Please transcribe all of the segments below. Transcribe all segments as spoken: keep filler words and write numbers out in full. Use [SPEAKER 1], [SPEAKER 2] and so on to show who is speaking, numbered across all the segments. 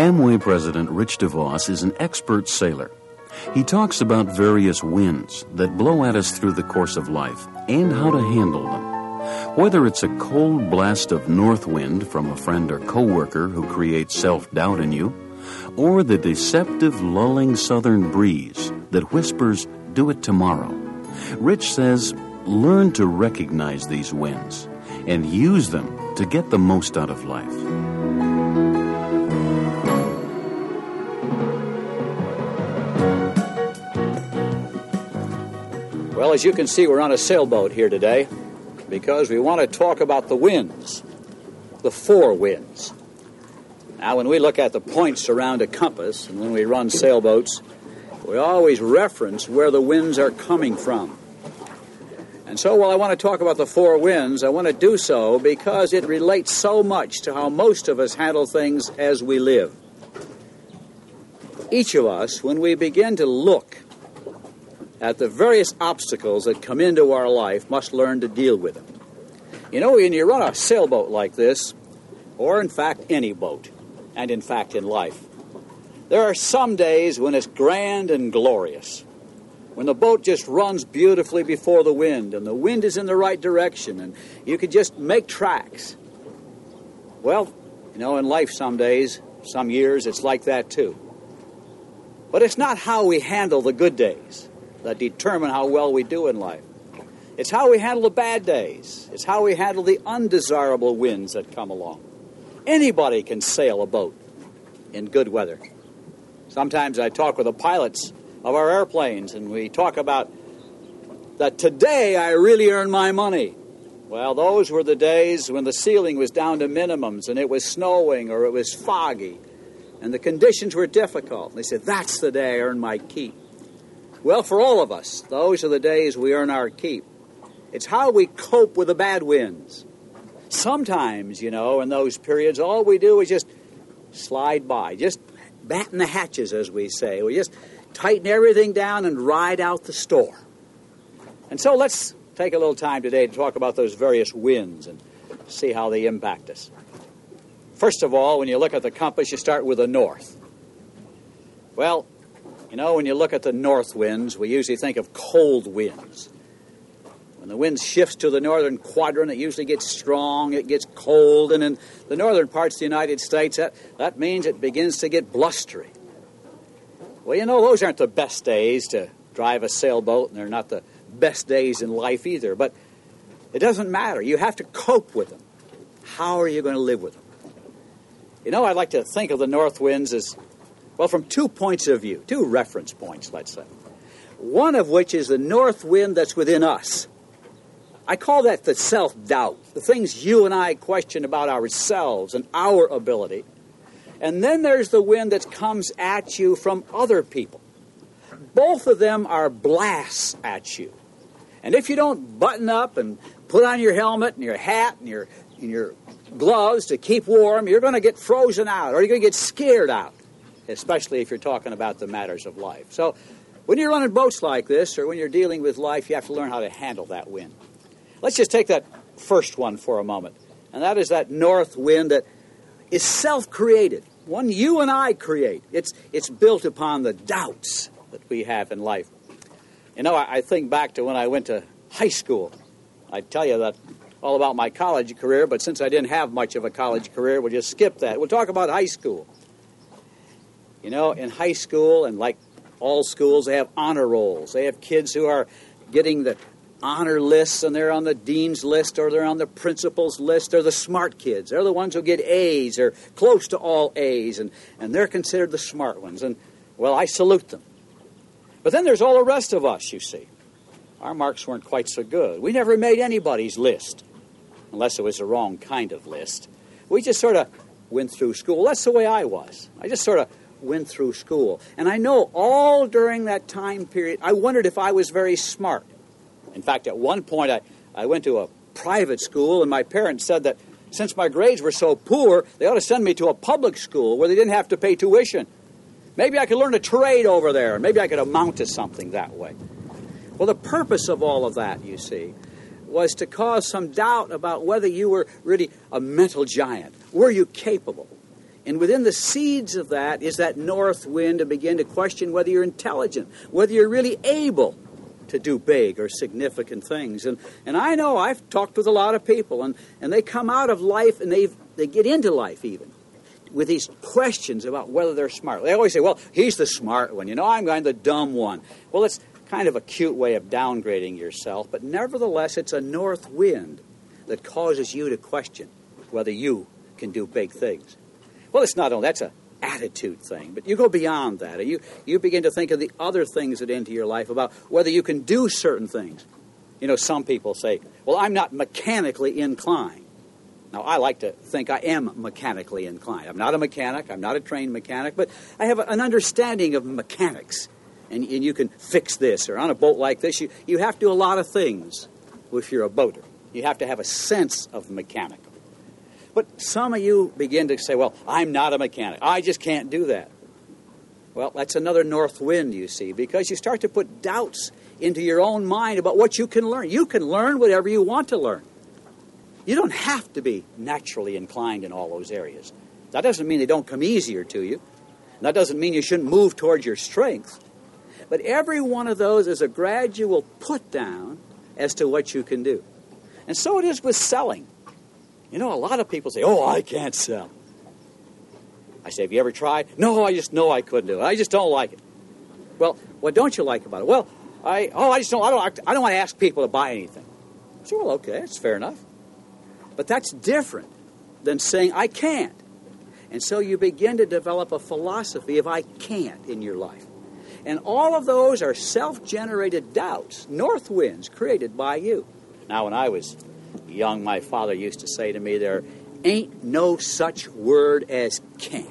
[SPEAKER 1] Amway President Rich DeVos is an expert sailor. He talks about various winds that blow at us through the course of life and how to handle them. Whether it's a cold blast of north wind from a friend or coworker who creates self-doubt in you, or the deceptive, lulling southern breeze that whispers, "Do it tomorrow." Rich says, learn to recognize these winds and use them to get the most out of life.
[SPEAKER 2] Well, as you can see, we're on a sailboat here today because we want to talk about the winds, the four winds. Now, when we look at the points around a compass and when we run sailboats, we always reference where the winds are coming from. And so while I want to talk about the four winds, I want to do so because it relates so much to how most of us handle things as we live. Each of us, when we begin to look at the various obstacles that come into our life, must learn to deal with them. You know, when you run a sailboat like this, or in fact any boat, and in fact in life, there are some days when it's grand and glorious, when the boat just runs beautifully before the wind, and the wind is in the right direction, and you can just make tracks. Well, you know, in life some days, some years, it's like that too. But it's not how we handle the good days that determine how well we do in life. It's how we handle the bad days. It's how we handle the undesirable winds that come along. Anybody can sail a boat in good weather. Sometimes I talk with the pilots of our airplanes, and we talk about that today I really earned my money. Well, those were the days when the ceiling was down to minimums, and it was snowing or it was foggy, and the conditions were difficult. And they said, that's the day I earned my keep. Well, for all of us, those are the days we earn our keep. It's how we cope with the bad winds. Sometimes, you know, in those periods, all we do is just slide by, just batten the hatches, as we say. We just tighten everything down and ride out the storm. And so let's take a little time today to talk about those various winds and see how they impact us. First of all, when you look at the compass, you start with the north. Well, you know, when you look at the north winds, we usually think of cold winds. When the wind shifts to the northern quadrant, it usually gets strong, it gets cold, and in the northern parts of the United States, that, that means it begins to get blustery. Well, you know, those aren't the best days to drive a sailboat, and they're not the best days in life either, but it doesn't matter. You have to cope with them. How are you going to live with them? You know, I like to think of the north winds as, well, from two points of view, two reference points, let's say. One of which is the north wind that's within us. I call that the self-doubt, the things you and I question about ourselves and our ability. And then there's the wind that comes at you from other people. Both of them are blasts at you. And if you don't button up and put on your helmet and your hat and your, and your gloves to keep warm, you're going to get frozen out or you're going to get scared out, especially if you're talking about the matters of life. So when you're running boats like this or when you're dealing with life, you have to learn how to handle that wind. Let's just take that first one for a moment, and that is that north wind that is self-created, one you and I create. It's, it's built upon the doubts that we have in life. You know, I, I think back to when I went to high school. I'd tell you that all about my college career, but since I didn't have much of a college career, we'll just skip that. We'll talk about high school. You know, in high school, and like all schools, they have honor rolls. They have kids who are getting the honor lists, and they're on the dean's list, or they're on the principal's list. They're the smart kids. They're the ones who get A's, or close to all A's, and, and they're considered the smart ones. And, well, I salute them. But then there's all the rest of us, you see. Our marks weren't quite so good. We never made anybody's list, unless it was the wrong kind of list. We just sort of went through school. That's the way I was. I just sort of went through school. And I know all during that time period, I wondered if I was very smart. In fact, at one point, I, I went to a private school, and my parents said that since my grades were so poor, they ought to send me to a public school where they didn't have to pay tuition. Maybe I could learn a trade over there. Maybe I could amount to something that way. Well, the purpose of all of that, you see, was to cause some doubt about whether you were really a mental giant. Were you capable? And within the seeds of that is that north wind to begin to question whether you're intelligent, whether you're really able to do big or significant things. And and I know I've talked with a lot of people, and, and they come out of life and they they get into life even with these questions about whether they're smart. They always say, well, he's the smart one. You know, I'm kind of the dumb one. Well, it's kind of a cute way of downgrading yourself, but nevertheless, it's a north wind that causes you to question whether you can do big things. Well, it's not only, that's an attitude thing, but you go beyond that. And you, you begin to think of the other things that enter your life about whether you can do certain things. You know, some people say, well, I'm not mechanically inclined. Now, I like to think I am mechanically inclined. I'm not a mechanic. I'm not a trained mechanic, but I have an understanding of mechanics. And, and you can fix this. Or on a boat like this, you, you have to do a lot of things if you're a boater. You have to have a sense of mechanical. But some of you begin to say, well, I'm not a mechanic. I just can't do that. Well, that's another north wind, you see, because you start to put doubts into your own mind about what you can learn. You can learn whatever you want to learn. You don't have to be naturally inclined in all those areas. That doesn't mean they don't come easier to you. That doesn't mean you shouldn't move towards your strength. But every one of those is a gradual put down as to what you can do. And so it is with selling. You know, a lot of people say, oh, I can't sell. I say, have you ever tried? No, I just know I couldn't do it. I just don't like it. Well, what don't you like about it? Well, I oh, I just don't, I don't, I don't want to ask people to buy anything. I say, well, okay, that's fair enough. But that's different than saying, I can't. And so you begin to develop a philosophy of I can't in your life. And all of those are self-generated doubts, north winds created by you. Now, when I was young, my father used to say to me, there ain't no such word as can't.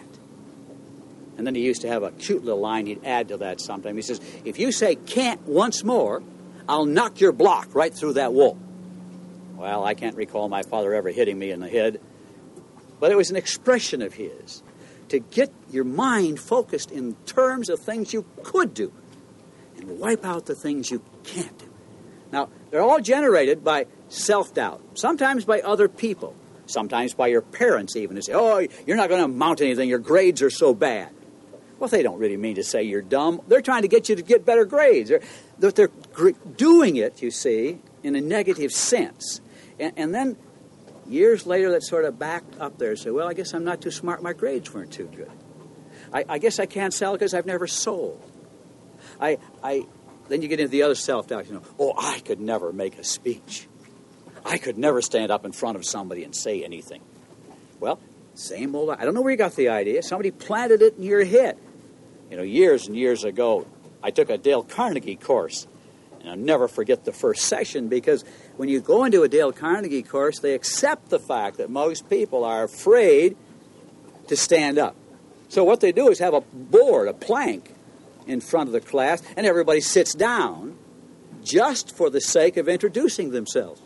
[SPEAKER 2] And then he used to have a cute little line he'd add to that sometime. He says, if you say can't once more, I'll knock your block right through that wall. Well, I can't recall my father ever hitting me in the head, but it was an expression of his to get your mind focused in terms of things you could do and wipe out the things you can't do. Now, they're all generated by self-doubt, sometimes by other people, sometimes by your parents even, who say, oh, you're not going to amount to anything, your grades are so bad. Well, they don't really mean to say you're dumb. They're trying to get you to get better grades. They're, they're doing it, you see, in a negative sense. And, and then years later, that sort of backed up there and say, well, I guess I'm not too smart. My grades weren't too good. I, I guess I can't sell because I've never sold. I, I, then you get into the other self-doubt. You know, oh, I could never make a speech. I could never stand up in front of somebody and say anything. Well, same old, I don't know where you got the idea. Somebody planted it in your head. You know, years and years ago, I took a Dale Carnegie course. And I'll never forget the first session, because when you go into a Dale Carnegie course, they accept the fact that most people are afraid to stand up. So what they do is have a board, a plank, in front of the class, and everybody sits down just for the sake of introducing themselves.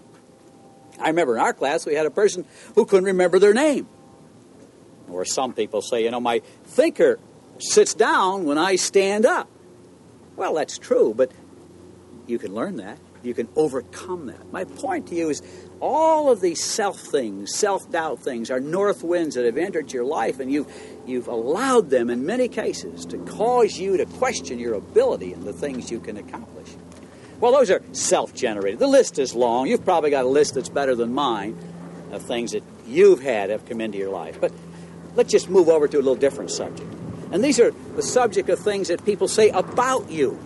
[SPEAKER 2] I remember in our class we had a person who couldn't remember their name. Or some people say, you know, my thinker sits down when I stand up. Well, that's true, but you can learn that. You can overcome that. My point to you is all of these self things, self-doubt things, are north winds that have entered your life, and you've, you've allowed them in many cases to cause you to question your ability and the things you can accomplish. Well, those are self-generated. The list is long. You've probably got a list that's better than mine of things that you've had have come into your life. But let's just move over to a little different subject. And these are the subject of things that people say about you.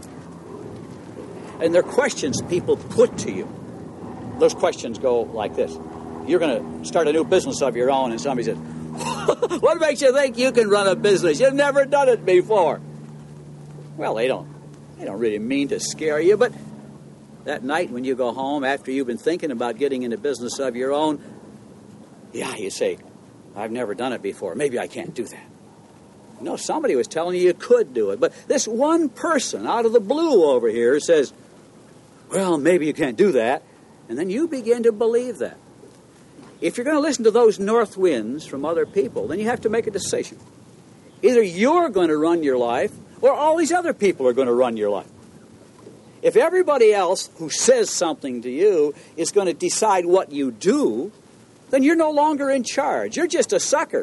[SPEAKER 2] And they're questions people put to you. Those questions go like this. You're going to start a new business of your own, and somebody says, what makes you think you can run a business? You've never done it before. Well, they don't, they don't really mean to scare you, but that night when you go home after you've been thinking about getting into business of your own, yeah, you say, I've never done it before. Maybe I can't do that. No, somebody was telling you you could do it. But this one person out of the blue over here says, well, maybe you can't do that. And then you begin to believe that. If you're going to listen to those north winds from other people, then you have to make a decision. Either you're going to run your life, or all these other people are going to run your life. If everybody else who says something to you is going to decide what you do, then you're no longer in charge. You're just a sucker.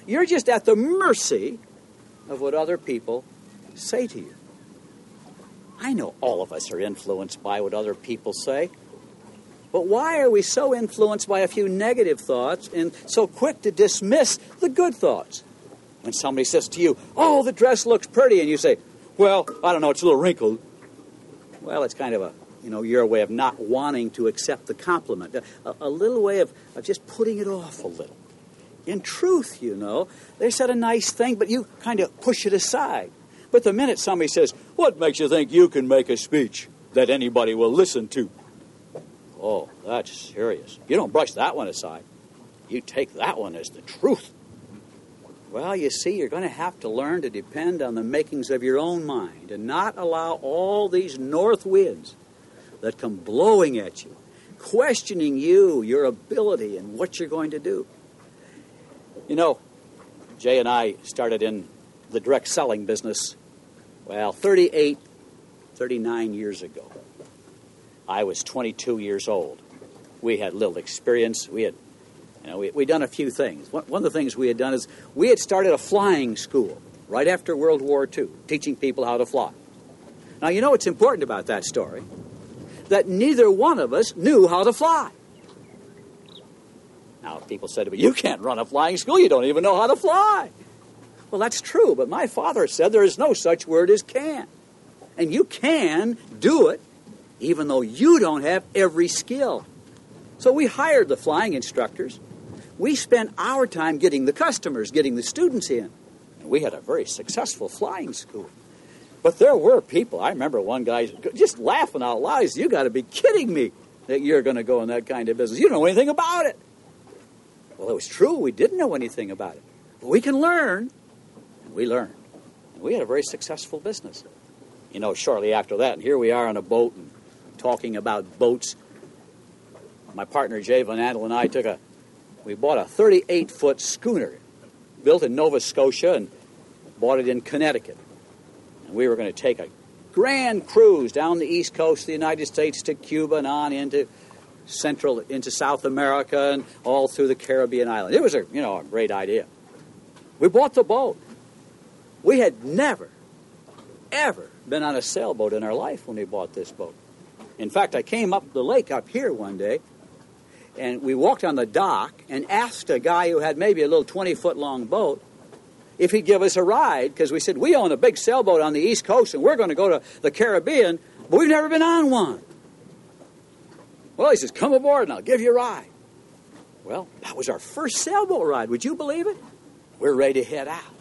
[SPEAKER 2] You're just at the mercy of what other people say to you. I know all of us are influenced by what other people say. But why are we so influenced by a few negative thoughts and so quick to dismiss the good thoughts? When somebody says to you, oh, the dress looks pretty, and you say, well, I don't know, it's a little wrinkled. Well, it's kind of a, you know, your way of not wanting to accept the compliment. A, a little way of, of just putting it off a little. In truth, you know, they said a nice thing, but you kind of push it aside. But the minute somebody says, what makes you think you can make a speech that anybody will listen to? Oh, that's serious. You don't brush that one aside. You take that one as the truth. Well, you see, you're going to have to learn to depend on the makings of your own mind and not allow all these north winds that come blowing at you, questioning you, your ability, and what you're going to do. You know, Jay and I started in the direct selling business, well, thirty-eight, thirty-nine years ago. I was twenty-two years old. We had little experience. We had, you know, we, we'd done a few things. One, one of the things we had done is we had started a flying school right after World War Two, teaching people how to fly. Now, you know what's important about that story? That neither one of us knew how to fly. Now, people said to me, you can't run a flying school. You don't even know how to fly. Well, that's true, but my father said there is no such word as can. And you can do it, even though you don't have every skill. So we hired the flying instructors. We spent our time getting the customers, getting the students in. And we had a very successful flying school. But there were people, I remember one guy just laughing out loud. He said, you got to be kidding me that you're going to go in that kind of business. You don't know anything about it. Well, it was true. We didn't know anything about it. But we can learn. And we learned. And we had a very successful business. You know, shortly after that, and here we are on a boat and talking about boats. My partner, Jay Van Andel, and I took a, we bought a thirty-eight foot schooner built in Nova Scotia and bought it in Connecticut. And we were going to take a grand cruise down the east coast of the United States to Cuba and on into Central, into South America and all through the Caribbean island. It was a, you know, a great idea. We bought the boat. We had never, ever been on a sailboat in our life when we bought this boat. In fact, I came up the lake up here one day, and we walked on the dock and asked a guy who had maybe a little twenty foot long boat if he'd give us a ride, because we said, we own a big sailboat on the East Coast, and we're going to go to the Caribbean, but we've never been on one. Well, he says, come aboard and I'll give you a ride. Well, that was our first sailboat ride. Would you believe it? We're ready to head out.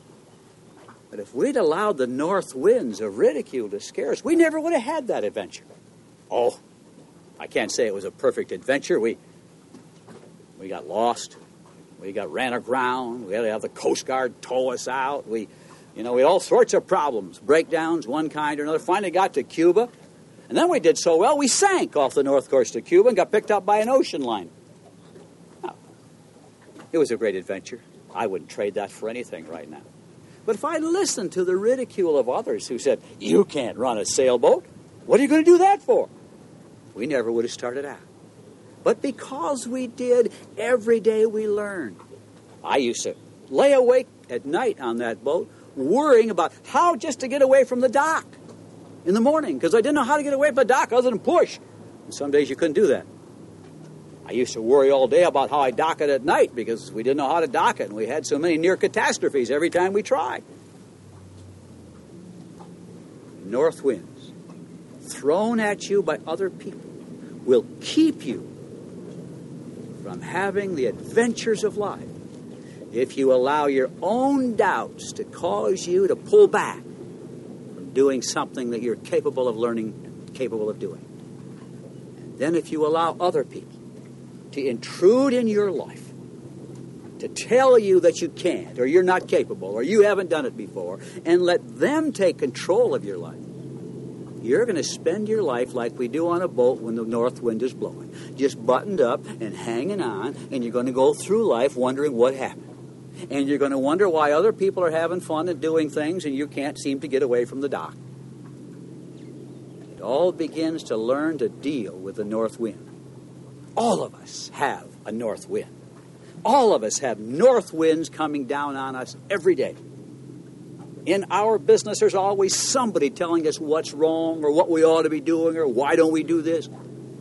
[SPEAKER 2] But if we'd allowed the north winds of ridicule to scare us, we never would have had that adventure. Oh, I can't say it was a perfect adventure. We we got lost. We got ran aground. We had to have the Coast Guard tow us out. We, you know, we had all sorts of problems, breakdowns, one kind or another. Finally got to Cuba. And then we did so well, we sank off the north coast of Cuba and got picked up by an ocean liner. Now, it was a great adventure. I wouldn't trade that for anything right now. But if I listened to the ridicule of others who said, you can't run a sailboat, what are you going to do that for? We never would have started out. But because we did, every day we learned. I used to lay awake at night on that boat, worrying about how just to get away from the dock in the morning, because I didn't know how to get away from the dock other than push. And some days you couldn't do that. I used to worry all day about how I dock it at night, because we didn't know how to dock it, and we had so many near catastrophes every time we tried. North winds, thrown at you by other people, will keep you from having the adventures of life if you allow your own doubts to cause you to pull back from doing something that you're capable of learning, capable of doing. And then if you allow other people to intrude in your life, to tell you that you can't, or you're not capable, or you haven't done it before, and let them take control of your life, you're going to spend your life like we do on a boat when the north wind is blowing, just buttoned up and hanging on, and you're going to go through life wondering what happened. And you're going to wonder why other people are having fun and doing things and you can't seem to get away from the dock. It all begins to learn to deal with the north wind. All of us have a north wind. All of us have north winds coming down on us every day. In our business, there's always somebody telling us what's wrong or what we ought to be doing or why don't we do this.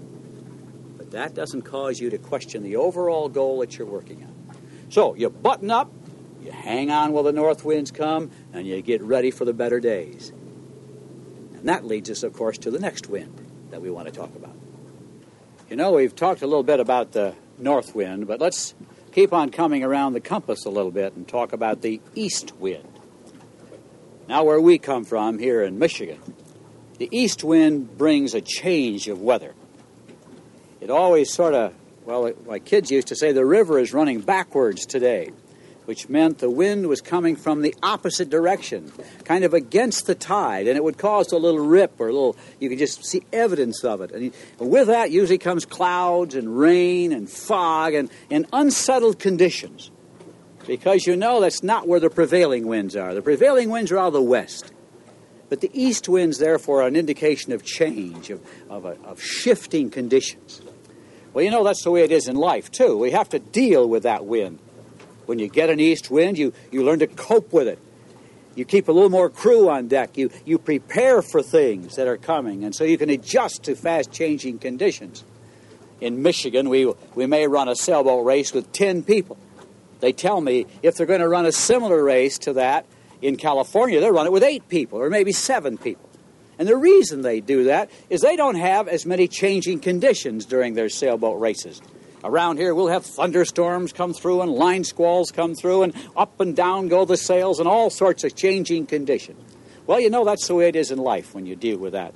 [SPEAKER 2] But that doesn't cause you to question the overall goal that you're working on. So you button up, you hang on while the north winds come, and you get ready for the better days. And that leads us, of course, to the next wind that we want to talk about. You know, we've talked a little bit about the north wind, but let's keep on coming around the compass a little bit and talk about the east wind. Now, where we come from here in Michigan, the east wind brings a change of weather. It always sort of, well, my kids used to say the river is running backwards today, which meant the wind was coming from the opposite direction, kind of against the tide, and it would cause a little rip or a little, you could just see evidence of it. And with that usually comes clouds and rain and fog and, and unsettled conditions, because you know that's not where the prevailing winds are. The prevailing winds are out of the west. But the east winds, therefore, are an indication of change, of, of, a, of shifting conditions. Well, you know, that's the way it is in life, too. We have to deal with that wind. When you get an east wind, you, you learn to cope with it. You keep a little more crew on deck. You, you prepare for things that are coming, and so you can adjust to fast-changing conditions. In Michigan, we, we may run a sailboat race with ten people. They tell me if they're going to run a similar race to that in California, they'll run it with eight people or maybe seven people. And the reason they do that is they don't have as many changing conditions during their sailboat races. Around here, we'll have thunderstorms come through and line squalls come through and up and down go the sails and all sorts of changing conditions. Well, you know, that's the way it is in life when you deal with that.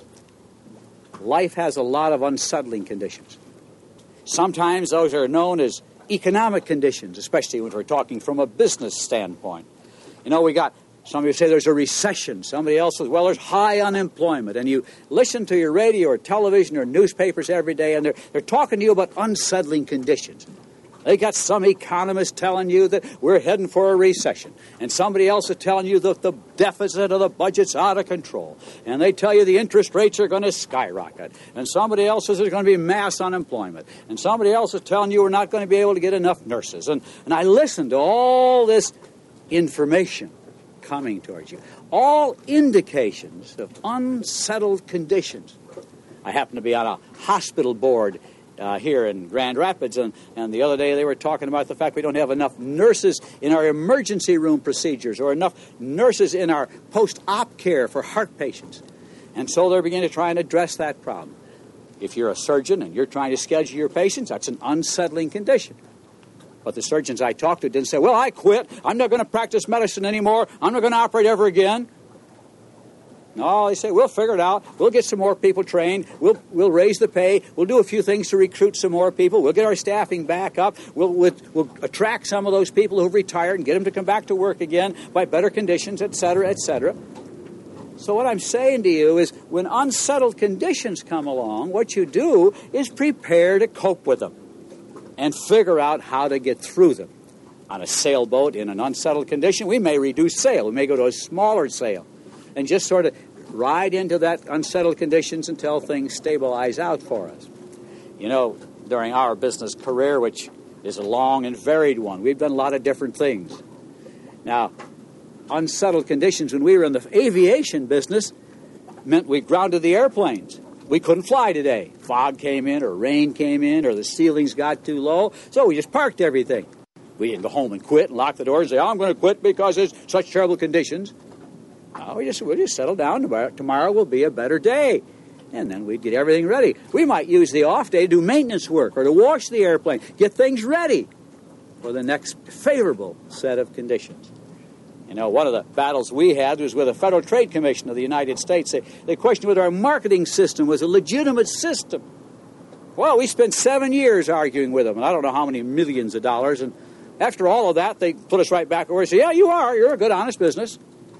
[SPEAKER 2] Life has a lot of unsettling conditions. Sometimes those are known as economic conditions, especially when we're talking from a business standpoint. You know, we got, somebody say there's a recession. Somebody else says, well, there's high unemployment. And you listen to your radio or television or newspapers every day, and they're, they're talking to you about unsettling conditions. They got some economist telling you that we're heading for a recession. And somebody else is telling you that the deficit of the budget's out of control. And they tell you the interest rates are going to skyrocket. And somebody else says there's going to be mass unemployment. And somebody else is telling you we're not going to be able to get enough nurses. And, and I listen to all this information coming towards you. All indications of unsettled conditions. I happen to be on a hospital board uh, here in Grand Rapids, and, and the other day they were talking about the fact we don't have enough nurses in our emergency room procedures or enough nurses in our post-op care for heart patients. And so they're beginning to try and address that problem. If you're a surgeon and you're trying to schedule your patients, that's an unsettling condition. But the surgeons I talked to didn't say, well, I quit. I'm not going to practice medicine anymore. I'm not going to operate ever again. No, they say, we'll figure it out. We'll get some more people trained. We'll we'll raise the pay. We'll do a few things to recruit some more people. We'll get our staffing back up. We'll, we'll, we'll attract some of those people who've retired and get them to come back to work again by better conditions, et cetera, et cetera. So what I'm saying to you is when unsettled conditions come along, what you do is prepare to cope with them and figure out how to get through them. On a sailboat in an unsettled condition, we may reduce sail. We may go to a smaller sail and just sort of ride into that unsettled conditions until things stabilize out for us. You know, during our business career, which is a long and varied one, we've done a lot of different things. Now, unsettled conditions when we were in the aviation business meant we grounded the airplanes. We couldn't fly today. Fog came in or rain came in or the ceilings got too low, so we just parked everything. We didn't go home and quit and lock the doors and say, oh, I'm going to quit because there's such terrible conditions. No, we just, we'll just settle down. Tomorrow, tomorrow will be a better day. And then we'd get everything ready. We might use the off day to do maintenance work or to wash the airplane, get things ready for the next favorable set of conditions. You know, one of the battles we had was with the Federal Trade Commission of the United States. They, they questioned whether our marketing system was a legitimate system. Well, we spent seven years arguing with them, and I don't know how many millions of dollars. And after all of that, they put us right back over and said, yeah, you are. You're a good, honest business.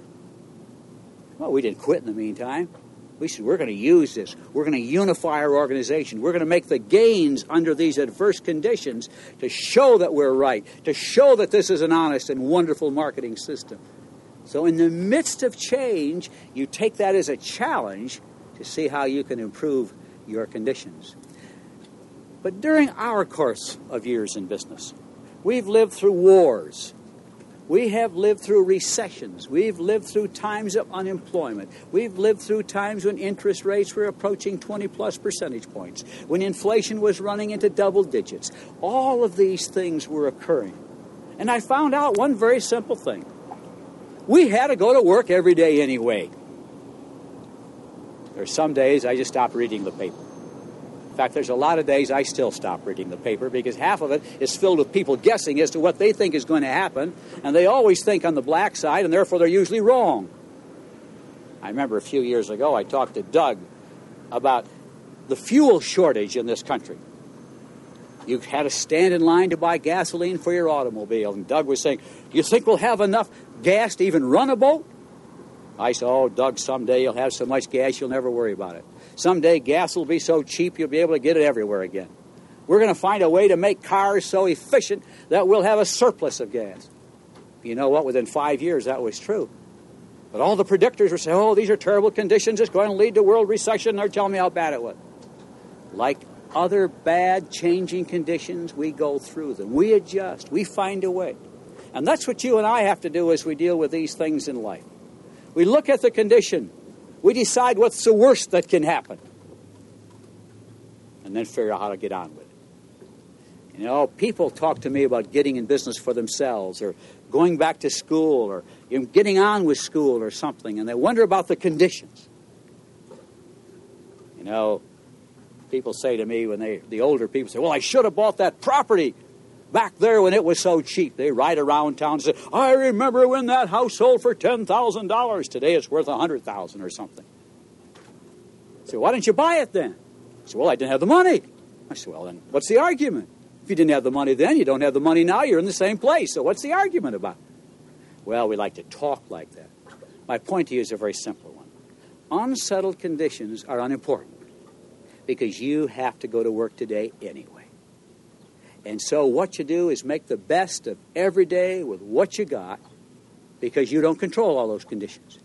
[SPEAKER 2] Well, we didn't quit in the meantime. We said, we're going to use this. We're going to unify our organization. We're going to make the gains under these adverse conditions to show that we're right, to show that this is an honest and wonderful marketing system. So in the midst of change, you take that as a challenge to see how you can improve your conditions. But during our course of years in business, We've lived through wars. We have lived through recessions. We've lived through times of unemployment. We've lived through times when interest rates were approaching twenty plus percentage points, when inflation was running into double digits. All of these things were occurring. And I found out one very simple thing. We had to go to work every day anyway. There's some days I just stop reading the paper. In fact, there's a lot of days I still stop reading the paper because half of it is filled with people guessing as to what they think is going to happen, and they always think on the black side, and therefore they're usually wrong. I remember a few years ago I talked to Doug about the fuel shortage in this country. You had to stand in line to buy gasoline for your automobile, and Doug was saying, "You think we'll have enough gas to even run a boat?" I said, "Oh, Doug, someday you'll have so much gas you'll never worry about it. Someday gas will be so cheap you'll be able to get it everywhere again. We're going to find a way to make cars so efficient that we'll have a surplus of gas." You know what? Within five years, that was true. But all the predictors were saying, "Oh, these are terrible conditions. It's going to lead to world recession." They're telling me how bad it was. Like other bad changing conditions, we go through them. We adjust. We find a way. And that's what you and I have to do as we deal with these things in life. We look at the condition. We decide what's the worst that can happen. And then figure out how to get on with it. You know, people talk to me about getting in business for themselves or going back to school or you know, getting on with school or something, and they wonder about the conditions. You know, people say to me when they, the older people say, "Well, I should have bought that property back there when it was so cheap." They ride around town and say, "I remember when that house sold for ten thousand dollars. Today it's worth one hundred thousand dollars or something." I say, "Why didn't you buy it then?" I say, "Well, I didn't have the money." I say, "Well, then what's the argument? If you didn't have the money then, you don't have the money now, you're in the same place. So what's the argument about?" Well, we like to talk like that. My point to you is a very simple one. Unsettled conditions are unimportant because you have to go to work today anyway. And so what you do is make the best of every day with what you got because you don't control all those conditions.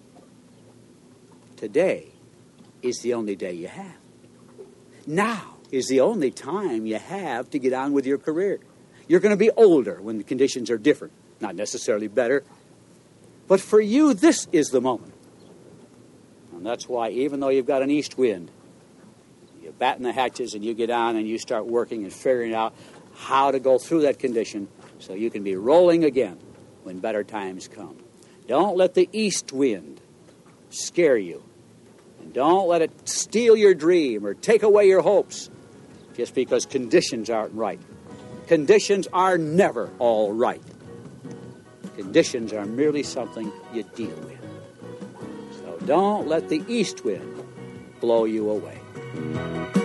[SPEAKER 2] Today is the only day you have. Now is the only time you have to get on with your career. You're going to be older when the conditions are different, not necessarily better. But for you, this is the moment. And that's why even though you've got an east wind, you batten the hatches and you get on and you start working and figuring out how to go through that condition so you can be rolling again when better times come. Don't let the east wind scare you. And don't let it steal your dream or take away your hopes just because conditions aren't right. Conditions are never all right. Conditions are merely something you deal with. So don't let the east wind blow you away.